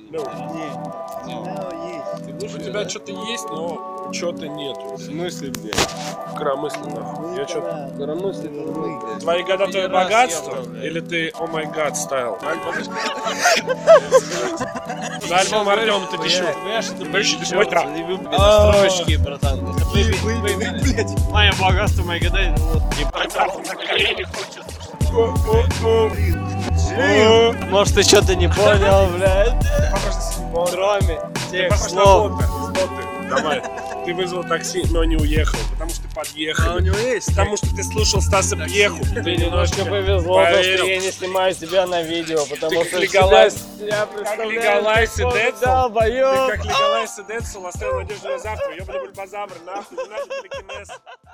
No. Нет. У тебя что-то есть, но что-то нету. В смысле, блядь? Коромысли, нахуй. Я что? Коромысли нужны, блядь. Твои года, твое Раз богатство? ел, блядь. Или ты о май гад стайл? За альбом Артем ты пишешь. Ты свой трап. Настройщики, братан. Блядь. Моя богатство, мои года. Может, ты что-то не понял, блядь? Кроме тех слов. Давай. Ты вызвал такси, но не уехал, потому что ты подъехал. А у него есть? Потому что ты слушал Стаса Пьеху. Тебе немножко повезло, то, поверил. что я не снимаю себя на видео, потому Ты что как Легалайз. я Как представляю, Легалайз и какой Децл. долбоёб. Ты как Легалайз и Децл оставил надежду на завтра. Ёбаный бульбазавр, нахуй, не надо телекинез.